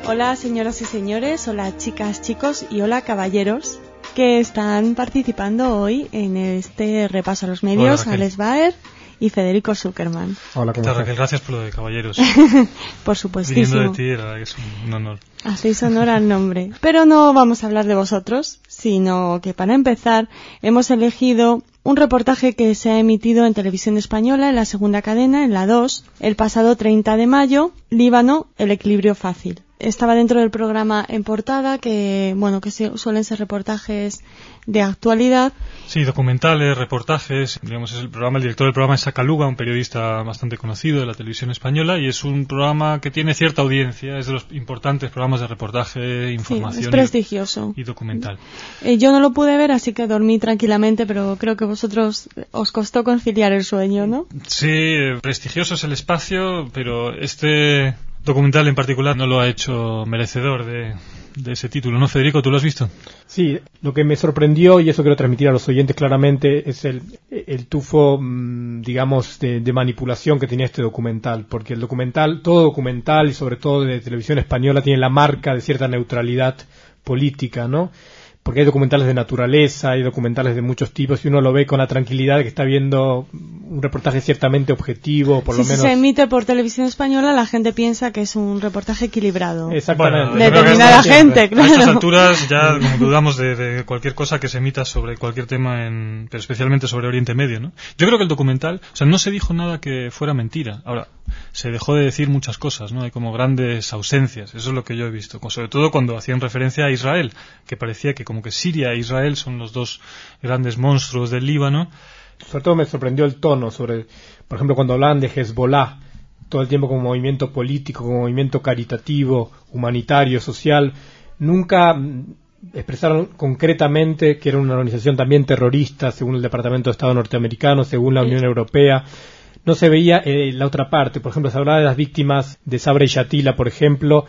Hola señoras y señores, hola chicas, chicos y hola caballeros que están participando hoy en este repaso a los medios. Hola, Alex Baer y Federico Zuckerman. Hola, ¿cómo estás? Raquel, gracias por lo de caballeros. Por supuestísimo. Viniendo de ti, la verdad que es un honor. Hacéis honor al nombre. Pero no vamos a hablar de vosotros, sino que para empezar hemos elegido un reportaje que se ha emitido en Televisión Española, en la segunda cadena, en la 2, el pasado 30 de mayo, Líbano, el equilibrio fácil. Estaba dentro del programa En Portada, que suelen ser reportajes de actualidad. Sí, documentales, reportajes. Digamos, el director del programa es Sakaluga, un periodista bastante conocido de la televisión española, y es un programa que tiene cierta audiencia, es de los importantes programas de reportaje, información. Sí, es prestigioso. Y documental. Yo no lo pude ver, así que dormí tranquilamente, pero creo que vosotros os costó conciliar el sueño, ¿no? Sí, prestigioso es el espacio, pero este documental en particular no lo ha hecho merecedor de ese título, ¿no, Federico? ¿Tú lo has visto? Sí, lo que me sorprendió, y eso quiero transmitir a los oyentes claramente, es el tufo, digamos, de manipulación que tenía este documental, porque el documental, todo documental, y sobre todo de televisión española, tiene la marca de cierta neutralidad política, ¿no? Porque hay documentales de naturaleza, hay documentales de muchos tipos, y uno lo ve con la tranquilidad de que está viendo un reportaje ciertamente objetivo, por lo menos. Si se emite por Televisión Española, la gente piensa que es un reportaje equilibrado. Exactamente. Bueno, determinada gente, claro. A estas alturas ya dudamos de cualquier cosa que se emita sobre cualquier tema, pero especialmente sobre Oriente Medio, ¿no? Yo creo que el documental, no se dijo nada que fuera mentira. Ahora, se dejó de decir muchas cosas, ¿no? Hay como grandes ausencias, eso es lo que yo he visto. Sobre todo cuando hacían referencia a Israel, que parecía que como que Siria e Israel son los dos grandes monstruos del Líbano. Sobre todo me sorprendió el tono por ejemplo, cuando hablaban de Hezbollah, todo el tiempo como movimiento político, como movimiento caritativo, humanitario, social. Nunca expresaron concretamente que era una organización también terrorista, según el Departamento de Estado norteamericano, según la Unión Europea. No se veía la otra parte. Por ejemplo, se hablaba de las víctimas de Sabra y Shatila, por ejemplo,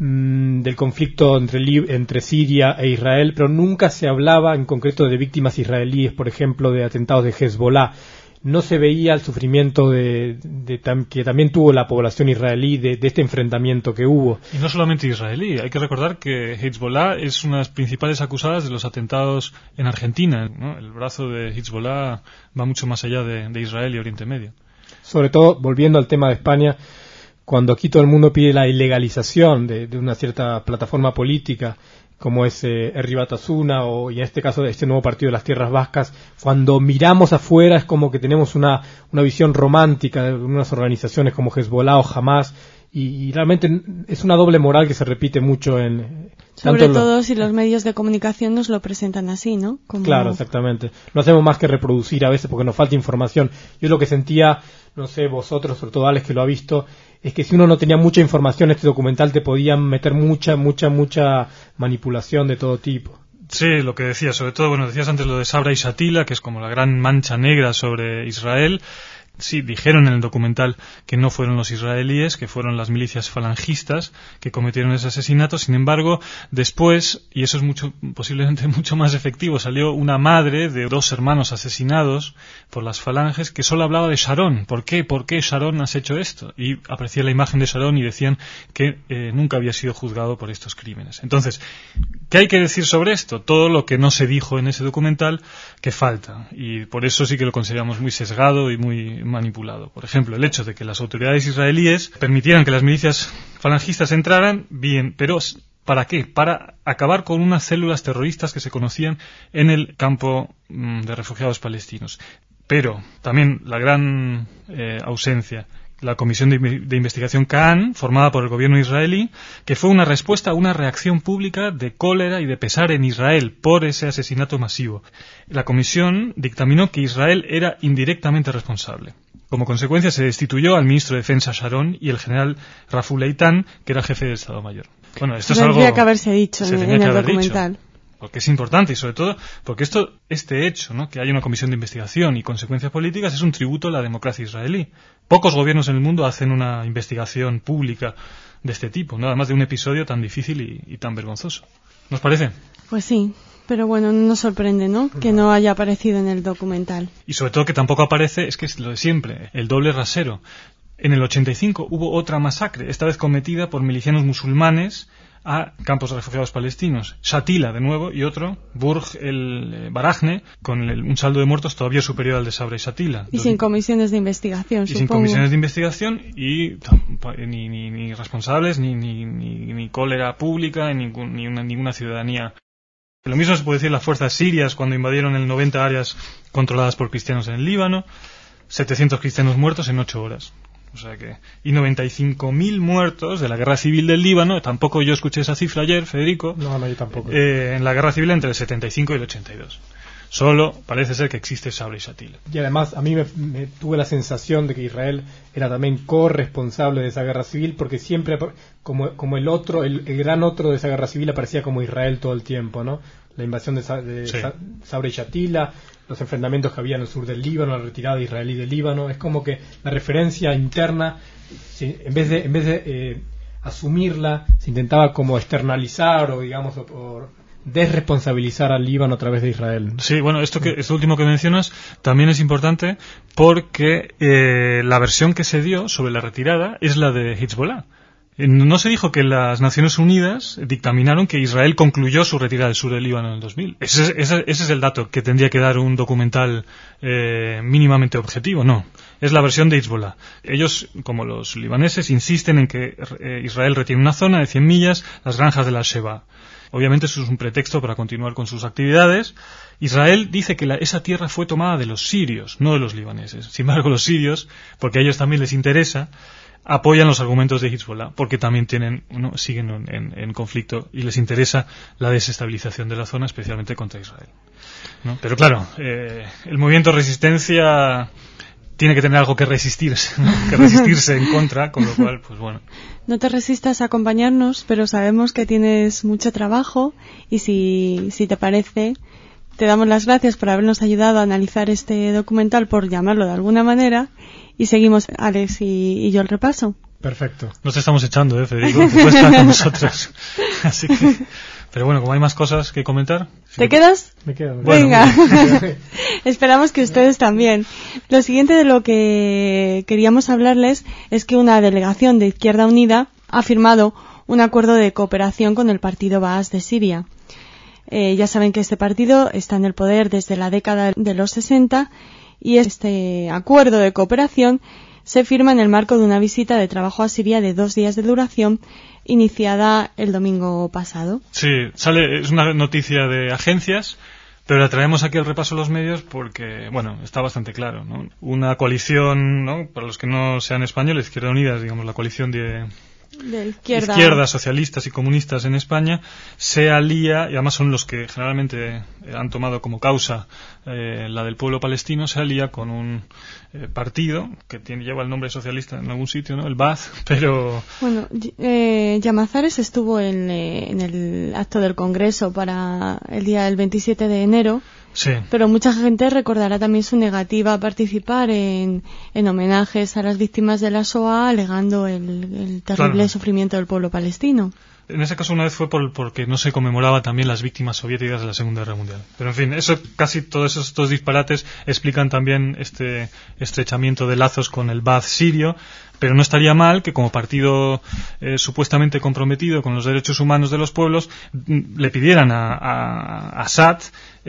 del conflicto entre Siria e Israel, pero nunca se hablaba en concreto de víctimas israelíes, por ejemplo, de atentados de Hezbollah. No se veía el sufrimiento que también tuvo la población israelí de este enfrentamiento que hubo. Y no solamente israelí, hay que recordar que Hezbollah es una de las principales acusadas de los atentados en Argentina, ¿no? El brazo de Hezbollah va mucho más allá de Israel y Oriente Medio. Sobre todo, volviendo al tema de España, cuando aquí todo el mundo pide la ilegalización de una cierta plataforma política, como es Herri Batasuna, y en este caso este nuevo partido de las Tierras Vascas, cuando miramos afuera es como que tenemos una visión romántica de unas organizaciones como Hezbollah o Hamas, y realmente es una doble moral que se repite mucho sobre todo si los medios de comunicación nos lo presentan así, ¿no? Claro, exactamente. No hacemos más que reproducir a veces porque nos falta información. Yo lo que sentía, no sé, vosotros, sobre todo Alex que lo ha visto, es que si uno no tenía mucha información, este documental te podían meter mucha manipulación de todo tipo. Sí, lo que decías, sobre todo, decías antes lo de Sabra y Shatila, que es como la gran mancha negra sobre Israel. Sí, dijeron en el documental que no fueron los israelíes, que fueron las milicias falangistas que cometieron ese asesinato. Sin embargo, después, y eso es posiblemente mucho más efectivo, salió una madre de 2 hermanos asesinados por las falanges que solo hablaba de Sharon. ¿Por qué? ¿Por qué Sharon has hecho esto? Y aparecía la imagen de Sharon y decían que nunca había sido juzgado por estos crímenes. Entonces, ¿qué hay que decir sobre esto? Todo lo que no se dijo en ese documental que falta. Y por eso sí que lo consideramos muy sesgado y muy manipulado. Por ejemplo, el hecho de que las autoridades israelíes permitieran que las milicias falangistas entraran, bien, pero ¿para qué? Para acabar con unas células terroristas que se conocían en el campo de refugiados palestinos. Pero también la gran ausencia, la Comisión de Investigación Kahan, formada por el gobierno israelí, que fue una respuesta a una reacción pública de cólera y de pesar en Israel por ese asesinato masivo. La comisión dictaminó que Israel era indirectamente responsable. Como consecuencia, se destituyó al ministro de Defensa Sharon y el general Raful Eitan, que era jefe del Estado Mayor. Esto es algo tendría que haberse dicho en el documental. Porque es importante y sobre todo porque este hecho, ¿no? Que haya una comisión de investigación y consecuencias políticas es un tributo a la democracia israelí. Pocos gobiernos en el mundo hacen una investigación pública de este tipo, ¿no? Además de un episodio tan difícil y tan vergonzoso. ¿Nos parece? Pues sí, pero no nos sorprende, ¿no? Que no haya aparecido en el documental. Y sobre todo que tampoco aparece, es que es lo de siempre, el doble rasero. En el 85 hubo otra masacre, esta vez cometida por milicianos musulmanes a campos de refugiados palestinos. Shatila, de nuevo, y otro, Burj el Barajne, con un saldo de muertos todavía superior al de Sabra y Shatila. Y sin comisiones de investigación, supongo. Sin comisiones de investigación y ni responsables, ni cólera pública, ninguna ciudadanía. Lo mismo se puede decir las fuerzas sirias cuando invadieron el 90 áreas controladas por cristianos en el Líbano, 700 cristianos muertos en 8 horas. O sea que, y 95.000 muertos de la guerra civil del Líbano. Tampoco yo escuché esa cifra ayer, Federico. No, yo tampoco. En la guerra civil entre el 75 y el 82. Solo parece ser que existe Sabra y Shatila. Y además a mí me tuve la sensación de que Israel era también corresponsable de esa guerra civil, porque siempre como el otro, el gran otro de esa guerra civil aparecía como Israel todo el tiempo, ¿no? La invasión de Sabra y Shatila, los enfrentamientos que había en el sur del Líbano, la retirada israelí del Líbano. Es como que la referencia interna, en vez de asumirla, se intentaba como externalizar o digamos o desresponsabilizar al Líbano a través de Israel. Sí, bueno, esto último que mencionas también es importante porque la versión que se dio sobre la retirada es la de Hezbollah. No se dijo que las Naciones Unidas dictaminaron que Israel concluyó su retirada del sur del Líbano en el 2000. Ese es el dato que tendría que dar un documental mínimamente objetivo. No, es la versión de Hezbollah. Ellos, como los libaneses, insisten en que Israel retiene una zona de 100 millas, las granjas de la Sheba. Obviamente eso es un pretexto para continuar con sus actividades. Israel dice que esa tierra fue tomada de los sirios, no de los libaneses. Sin embargo, los sirios, porque a ellos también les interesa, apoyan los argumentos de Hezbollah, porque también siguen en conflicto y les interesa la desestabilización de la zona, especialmente contra Israel, ¿no? Pero claro, el movimiento de resistencia tiene que tener algo que resistirse, ¿no? Que resistirse en contra, con lo cual, pues bueno. No te resistas a acompañarnos, pero sabemos que tienes mucho trabajo y si te parece, te damos las gracias por habernos ayudado a analizar este documental, por llamarlo de alguna manera, y seguimos Alex y yo el repaso. Perfecto. Nos estamos echando, Federico, que puedes estar con nosotros. Así que, pero bueno, como hay más cosas que comentar. ¿Te quedas? Me quedo. Venga. Esperamos que ustedes también. Lo siguiente de lo que queríamos hablarles es que una delegación de Izquierda Unida ha firmado un acuerdo de cooperación con el partido Baas de Siria. Ya saben que este partido está en el poder desde la década de los 60 y este acuerdo de cooperación se firma en el marco de una visita de trabajo a Siria de 2 días de duración iniciada el domingo pasado. Sí, es una noticia de agencias, pero la traemos aquí al repaso de los medios porque, bueno, está bastante claro, ¿no? Una coalición, ¿no? Para los que no sean españoles, Izquierda Unida, digamos, la coalición de izquierdas, socialistas y comunistas en España, se alía, y además son los que generalmente han tomado como causa la del pueblo palestino, se alía con un partido que lleva el nombre socialista en algún sitio, ¿no? El Ba'ath, pero... Bueno, Llamazares estuvo en el acto del Congreso para el día del 27 de enero. Sí. Pero mucha gente recordará también su negativa a participar en homenajes a las víctimas de la Shoah, alegando el terrible sufrimiento del pueblo palestino. En ese caso una vez fue porque no se conmemoraba también las víctimas soviéticas de la Segunda Guerra Mundial. Pero en fin, casi todos estos disparates explican también este estrechamiento de lazos con el Ba'ath sirio. Pero no estaría mal que como partido supuestamente comprometido con los derechos humanos de los pueblos le pidieran a Assad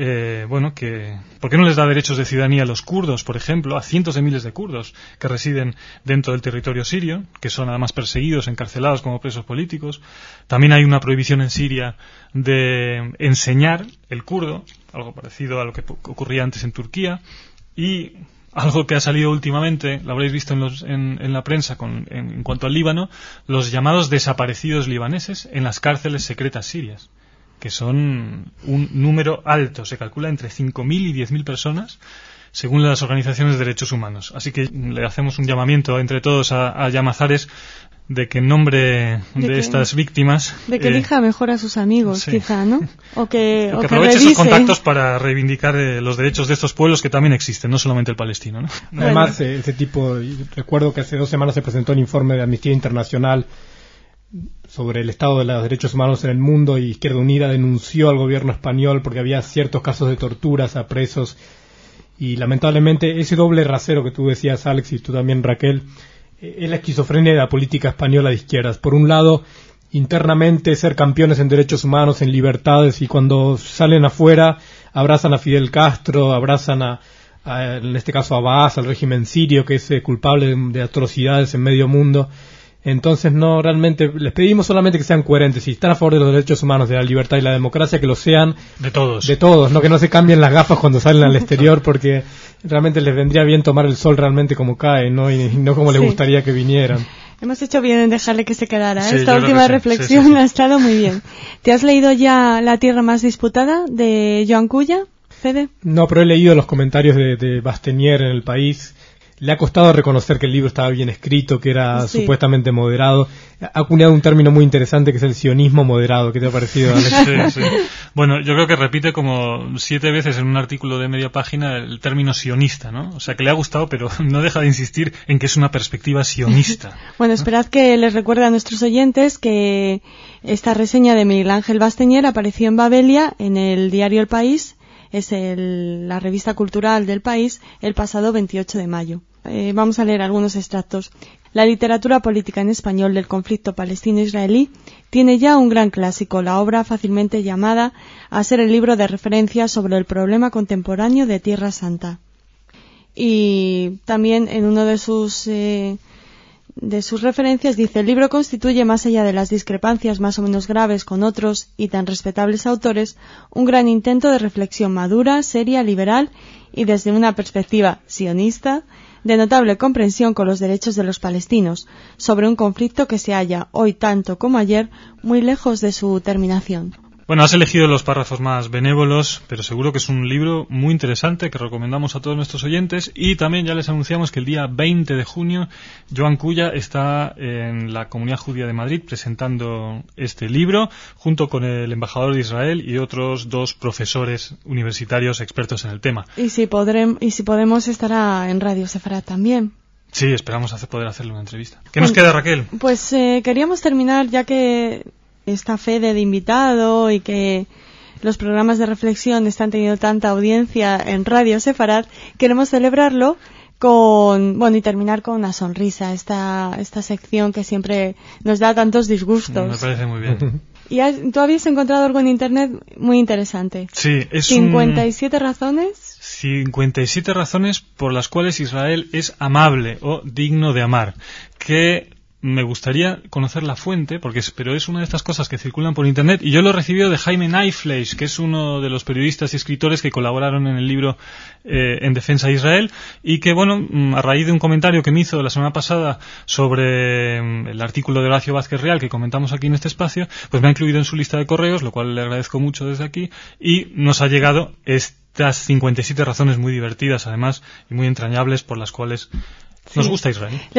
que ¿por qué no les da derechos de ciudadanía a los kurdos, por ejemplo, a cientos de miles de kurdos que residen dentro del territorio sirio, que son además perseguidos, encarcelados como presos políticos? También hay una prohibición en Siria de enseñar el kurdo, algo parecido a lo que ocurría antes en Turquía, y algo que ha salido últimamente, lo habréis visto en la prensa en cuanto al Líbano, los llamados desaparecidos libaneses en las cárceles secretas sirias, que son un número alto, se calcula entre 5.000 y 10.000 personas, según las organizaciones de derechos humanos. Así que le hacemos un llamamiento entre todos a Llamazares de que en nombre de estas víctimas... De que elija mejor a sus amigos, sí. Quizá, ¿no? O que aproveche esos contactos para reivindicar los derechos de estos pueblos que también existen, no solamente el palestino, ¿no? Además, ese tipo... Recuerdo que hace 2 semanas se presentó un informe de Amnistía Internacional sobre el estado de los derechos humanos en el mundo, y Izquierda Unida denunció al gobierno español porque había ciertos casos de torturas a presos, y lamentablemente ese doble rasero que tú decías, Alex, y tú también, Raquel, es la esquizofrenia de la política española de izquierdas. Por un lado, internamente ser campeones en derechos humanos, en libertades, y cuando salen afuera abrazan a Fidel Castro, abrazan en este caso a Baas, al régimen sirio, que es culpable de atrocidades en medio mundo. Entonces no, realmente les pedimos solamente que sean coherentes. Si están a favor de los derechos humanos, de la libertad y la democracia, que lo sean de todos, no que no se cambien las gafas cuando salen al exterior, porque realmente les vendría bien tomar el sol realmente como cae, ¿no? Y no como les gustaría que vinieran. Hemos hecho bien en dejarle que se quedara. Sí, esta última reflexión sí. Ha estado muy bien. ¿Te has leído ya La tierra más disputada de Joan Culla, Fede? No, pero he leído los comentarios de Bastenier en El País. Le ha costado reconocer que el libro estaba bien escrito, que era supuestamente moderado. Ha acuñado un término muy interesante que es el sionismo moderado. ¿Qué te ha parecido, Alex? Sí. Bueno, yo creo que repite como 7 veces en un artículo de media página el término sionista, ¿no? O sea, que le ha gustado, pero no deja de insistir en que es una perspectiva sionista. Bueno, esperad que les recuerde a nuestros oyentes que esta reseña de Miguel Ángel Bastenier apareció en Babelia, en el diario El País, es la revista cultural del país, el pasado 28 de mayo. Vamos a leer algunos extractos. La literatura política en español del conflicto palestino-israelí tiene ya un gran clásico, la obra fácilmente llamada a ser el libro de referencia sobre el problema contemporáneo de Tierra Santa. Y también en uno de sus referencias dice: el libro constituye, más allá de las discrepancias más o menos graves con otros y tan respetables autores, un gran intento de reflexión madura, seria, liberal y desde una perspectiva sionista de notable comprensión con los derechos de los palestinos, sobre un conflicto que se halla, hoy tanto como ayer, muy lejos de su terminación. Bueno, has elegido los párrafos más benévolos, pero seguro que es un libro muy interesante que recomendamos a todos nuestros oyentes. Y también ya les anunciamos que el día 20 de junio Joan Culla está en la Comunidad Judía de Madrid presentando este libro junto con el embajador de Israel y otros 2 profesores universitarios expertos en el tema. Y si podemos estará en Radio Sefarat también. Sí, esperamos poder hacerle una entrevista. ¿Qué nos queda, Raquel? Pues queríamos terminar, ya que está Fede de invitado y que los programas de reflexión están teniendo tanta audiencia en Radio Sefarat, queremos celebrarlo y terminar con una sonrisa, esta sección que siempre nos da tantos disgustos. Me parece muy bien. Y tú habías encontrado algo en internet muy interesante. Sí, es 57 razones. 57 razones por las cuales Israel es amable o digno de amar. Que me gustaría conocer la fuente, pero es una de estas cosas que circulan por internet, y yo lo he recibido de Jaime Naifleisch, que es uno de los periodistas y escritores que colaboraron en el libro En defensa de Israel, y que, a raíz de un comentario que me hizo la semana pasada sobre el artículo de Horacio Vázquez Real que comentamos aquí en este espacio, pues me ha incluido en su lista de correos, lo cual le agradezco mucho desde aquí, y nos ha llegado estas 57 razones muy divertidas, además, y muy entrañables por las cuales nos gusta Israel.